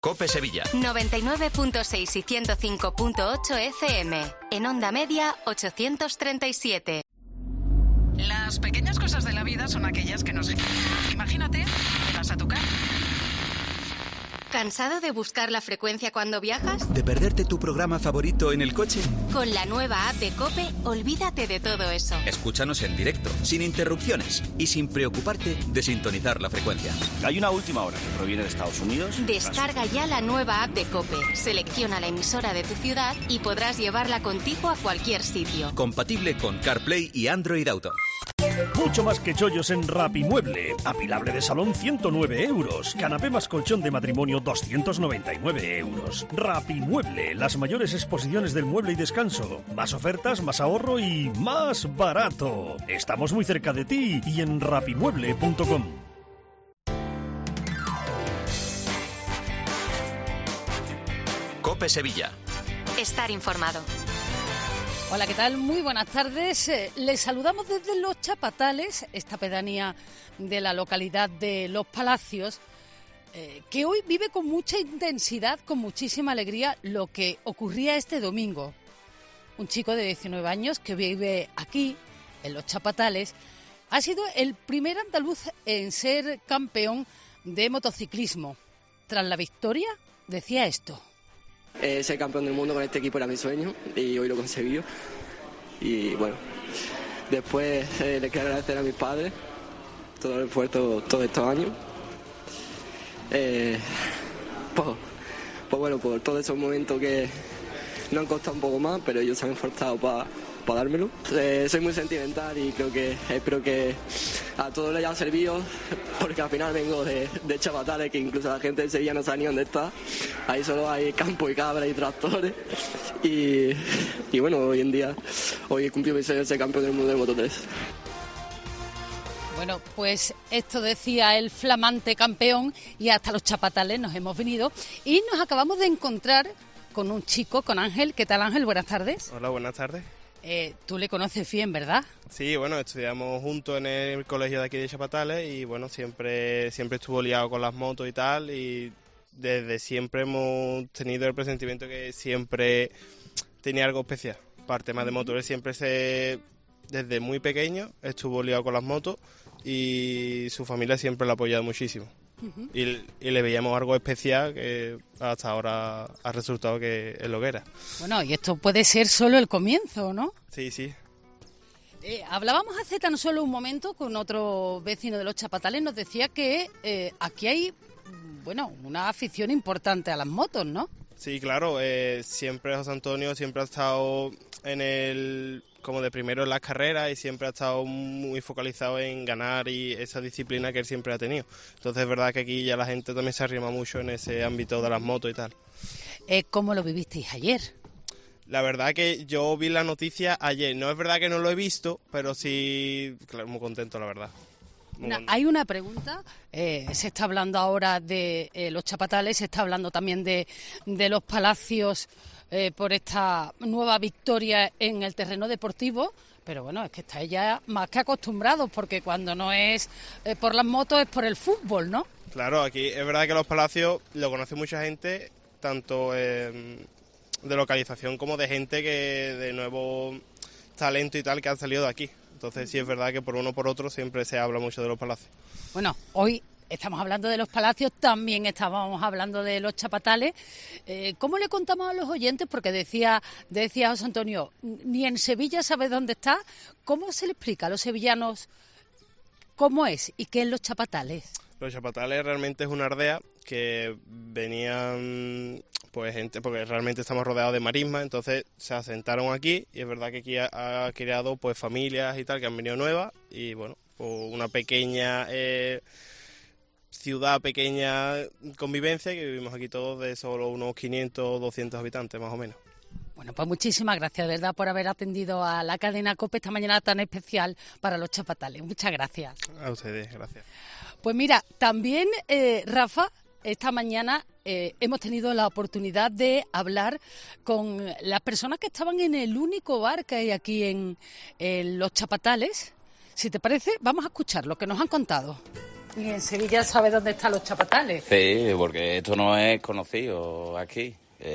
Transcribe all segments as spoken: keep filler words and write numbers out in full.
COPE Sevilla. noventa y nueve punto seis y ciento cinco punto ocho F M. En onda media ochocientos treinta y siete. Las pequeñas cosas de la vida son aquellas que nos... Imagínate, vas a tu casa. ¿Cansado de buscar la frecuencia cuando viajas? ¿De perderte tu programa favorito en el coche? Con la nueva app de COPE, olvídate de todo eso. Escúchanos en directo, sin interrupciones y sin preocuparte de sintonizar la frecuencia. Hay una última hora que proviene de Estados Unidos. Descarga ya la nueva app de COPE. Selecciona la emisora de tu ciudad y podrás llevarla contigo a cualquier sitio. Compatible con CarPlay y Android Auto. Mucho más que chollos en Rapimueble. Apilable de salón ciento nueve euros. Canapé más colchón de matrimonio doscientos noventa y nueve euros. Rapimueble, las mayores exposiciones del mueble y descanso. Más ofertas, más ahorro y más barato. Estamos muy cerca de ti y en rapimueble punto com. COPE Sevilla. Estar informado. Hola, ¿qué tal? Muy buenas tardes. Eh, les saludamos desde Los Chapatales, esta pedanía de la localidad de Los Palacios, eh, que hoy vive con mucha intensidad, con muchísima alegría, lo que ocurría este domingo. Un chico de diecinueve años que vive aquí, en Los Chapatales, ha sido el primer andaluz en ser campeón de motociclismo. Tras la victoria, decía esto. Eh, ser campeón del mundo con este equipo era mi sueño y hoy lo conseguí. Y bueno, después eh, les quiero agradecer a mis padres todo el esfuerzo todos estos años. Eh, pues, pues bueno, por todos esos momentos que nos han costado un poco más, pero ellos se han esforzado para pa dármelo. Eh, soy muy sentimental y creo que espero que a todos les haya servido, porque al final vengo de, de Chapatales, que incluso la gente de Sevilla no sabe ni dónde está. Ahí solo hay campo y cabras y tractores. Y, y bueno, hoy en día, hoy he cumplido mi sueño de ser campeón del mundo de Moto tres. Bueno, pues esto decía el flamante campeón y hasta Los Chapatales nos hemos venido y nos acabamos de encontrar con un chico, con Ángel. ¿Qué tal, Ángel? Buenas tardes. Hola, buenas tardes. Eh, tú le conoces bien, ¿verdad? Sí, bueno, estudiamos juntos en el colegio de aquí de Chapatales y bueno, siempre siempre estuvo liado con las motos y tal, y desde siempre hemos tenido el presentimiento que siempre tenía algo especial. Para temas de motores siempre se, desde muy pequeño estuvo liado con las motos y su familia siempre lo ha apoyado muchísimo. Uh-huh. Y, y le veíamos algo especial que hasta ahora ha resultado que es lo que era. Bueno, y esto puede ser solo el comienzo, ¿no? Sí, sí. Eh, hablábamos hace tan solo un momento con otro vecino de Los Chapatales, nos decía que eh, aquí hay, bueno, una afición importante a las motos, ¿no? Sí, claro, eh, siempre José Antonio siempre ha estado en el... como de primero en las carreras y siempre ha estado muy focalizado en ganar y esa disciplina que él siempre ha tenido. Entonces es verdad que aquí ya la gente también se arrima mucho en ese ámbito de las motos y tal. Eh, ¿Cómo lo vivisteis ayer? La verdad que yo vi la noticia ayer. No es verdad que no lo he visto, pero sí, claro, muy contento, la verdad. Una, hay una pregunta, eh, se está hablando ahora de eh, Los Chapatales, se está hablando también de, de Los Palacios eh, por esta nueva victoria en el terreno deportivo, pero bueno, es que estáis ya más que acostumbrados, porque cuando no es eh, por las motos es por el fútbol, ¿no? Claro, aquí es verdad que Los Palacios lo conoce mucha gente, tanto eh, de localización como de gente que de nuevo talento y tal que han salido de aquí. Entonces sí es verdad que por uno o por otro siempre se habla mucho de Los Palacios. Bueno, hoy estamos hablando de Los Palacios, también estábamos hablando de Los Chapatales. Eh, ¿Cómo le contamos a los oyentes? Porque decía, decía José Antonio, ni en Sevilla sabe dónde está. ¿Cómo se le explica a los sevillanos cómo es y qué es Los Chapatales? Los Chapatales realmente es una aldea que venían pues gente, porque realmente estamos rodeados de marismas, entonces se asentaron aquí y es verdad que aquí ha, ha creado pues familias y tal que han venido nuevas y bueno, pues una pequeña eh, ciudad, pequeña convivencia que vivimos aquí todos de solo unos quinientos, doscientos habitantes más o menos. Bueno, pues muchísimas gracias, de verdad, por haber atendido a la cadena COPE esta mañana tan especial para Los Chapatales. Muchas gracias. A ustedes, gracias. Pues mira, también, eh, Rafa, esta mañana eh, hemos tenido la oportunidad de hablar con las personas que estaban en el único bar que hay aquí en, en Los Chapatales. Si te parece, vamos a escuchar lo que nos han contado. Y en Sevilla sabe dónde están los chapatales. Sí, porque esto no es conocido aquí.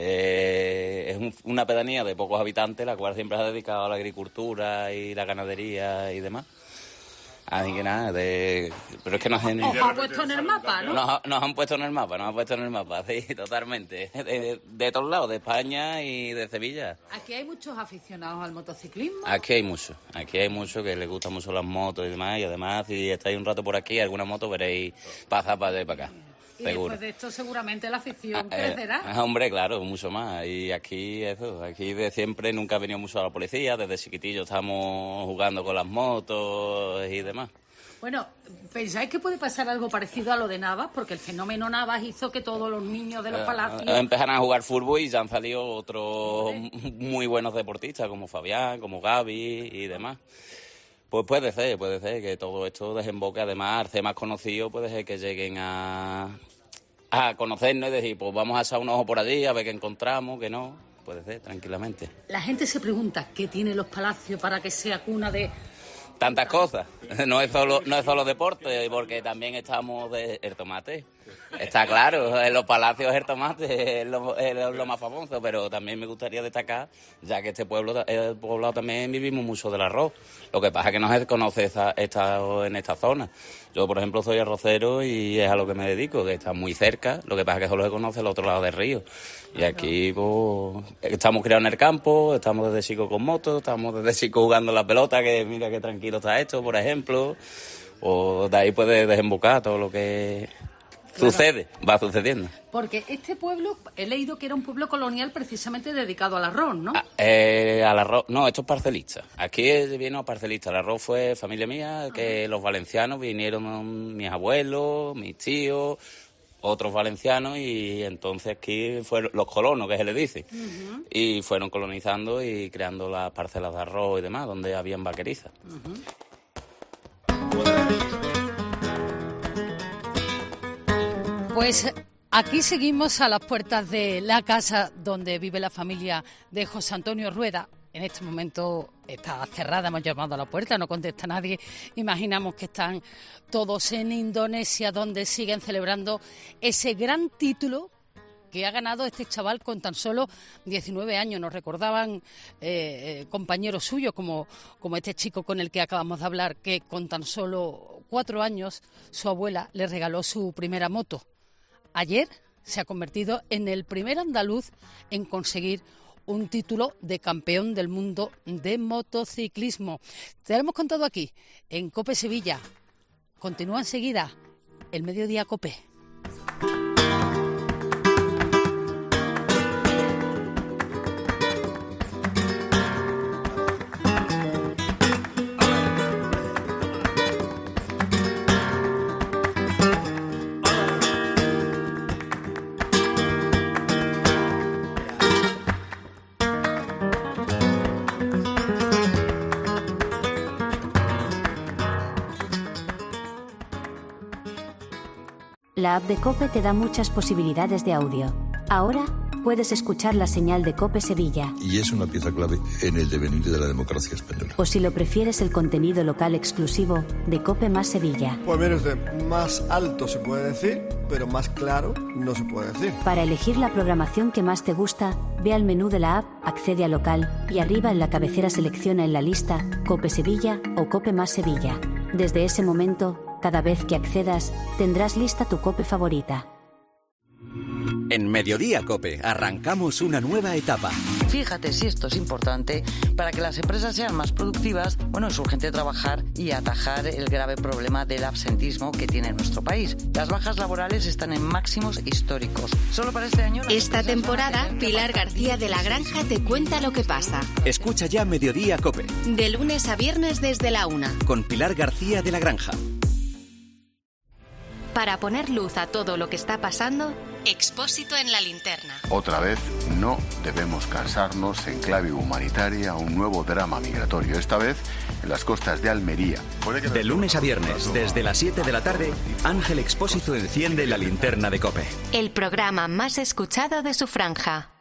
Eh, es un, una pedanía de pocos habitantes, la cual siempre se ha dedicado a la agricultura y la ganadería y demás. Así que nada, de... pero es que nos han... Os han puesto en el mapa, ¿no? Nos, nos han puesto en el mapa, nos han puesto en el mapa, sí, totalmente. De, de todos lados, de España y de Sevilla. Aquí hay muchos aficionados al motociclismo. Aquí hay mucho, aquí hay mucho que les gustan mucho las motos y demás. Y además, si estáis un rato por aquí, alguna moto veréis pasar para allá y para acá. Y seguro. Después de esto seguramente la afición Ah, eh, crecerá. hombre, claro, mucho más. Y aquí, eso, aquí de siempre nunca ha venido mucho a la policía. Desde chiquitillo estamos jugando con las motos y demás. Bueno, ¿pensáis que puede pasar algo parecido a lo de Navas? Porque el fenómeno Navas hizo que todos los niños de los palacios... Eh, empezaron a jugar fútbol y ya han salido otros muy buenos deportistas, como Fabián, como Gaby y demás. Pues puede ser, puede ser que todo esto desemboque, además, al ser más conocido, puede ser que lleguen a, a conocernos y decir, pues vamos a echar un ojo por allí, a ver qué encontramos, que no. Puede ser, tranquilamente. La gente se pregunta qué tiene los palacios para que sea cuna de... Tantas cosas. No es solo no es solo deporte, porque también estamos de el tomate. Está claro, en los palacios el tomate es lo, es lo más famoso, pero también me gustaría destacar, ya que este pueblo, el poblado también vivimos mucho del arroz. Lo que pasa es que no se conoce esta, esta, en esta zona. Yo, por ejemplo, soy arrocero y es a lo que me dedico, que está muy cerca. Lo que pasa es que solo se conoce el otro lado del río. Y aquí, pues, estamos criados en el campo, estamos desde chicos con motos, estamos desde chicos jugando la pelota, que mira qué tranquilo está esto, por ejemplo. O de ahí puede desembocar todo lo que... Claro. Sucede, va sucediendo. Porque este pueblo, he leído que era un pueblo colonial precisamente dedicado al arroz, ¿no? Ah, eh, al arroz, no, esto es parcelista. Aquí viene a parcelista. El arroz fue familia mía, que los valencianos vinieron, mis abuelos, mis tíos, otros valencianos, y entonces aquí fueron los colonos, que se le dice. Uh-huh. Y fueron colonizando y creando las parcelas de arroz y demás, donde habían vaquerizas. Uh-huh. Pues aquí seguimos a las puertas de la casa donde vive la familia de José Antonio Rueda. En este momento está cerrada, hemos llamado a la puerta, no contesta nadie. Imaginamos que están todos en Indonesia, donde siguen celebrando ese gran título que ha ganado este chaval con tan solo diecinueve años. Nos recordaban eh, compañeros suyos, como, como este chico con el que acabamos de hablar, que con tan solo cuatro años su abuela le regaló su primera moto. Ayer se ha convertido en el primer andaluz en conseguir un título de campeón del mundo de motociclismo. Te lo hemos contado aquí, en COPE Sevilla. Continúa enseguida el Mediodía COPE. La app de COPE te da muchas posibilidades de audio. Ahora puedes escuchar la señal de COPE Sevilla. Y es una pieza clave en el devenir de la democracia española. O si lo prefieres, el contenido local exclusivo de COPE más Sevilla. Pues mire usted, más alto se puede decir, pero más claro no se puede decir. Para elegir la programación que más te gusta, ve al menú de la app, accede a local y arriba en la cabecera selecciona en la lista COPE Sevilla o COPE más Sevilla. Desde ese momento, cada vez que accedas, tendrás lista tu COPE favorita. En Mediodía COPE arrancamos una nueva etapa. Fíjate si esto es importante para que las empresas sean más productivas. Bueno, es urgente trabajar y atajar el grave problema del absentismo que tiene nuestro país. Las bajas laborales están en máximos históricos. Solo para este año... Esta temporada, Pilar García de la Granja te cuenta lo que pasa. Escucha ya Mediodía COPE. De lunes a viernes desde la una. Con Pilar García de la Granja. Para poner luz a todo lo que está pasando, Expósito en la linterna. Otra vez, no debemos cansarnos en clave humanitaria un nuevo drama migratorio, esta vez en las costas de Almería. De lunes a viernes, desde las siete de la tarde, Ángel Expósito enciende la linterna de COPE. El programa más escuchado de su franja.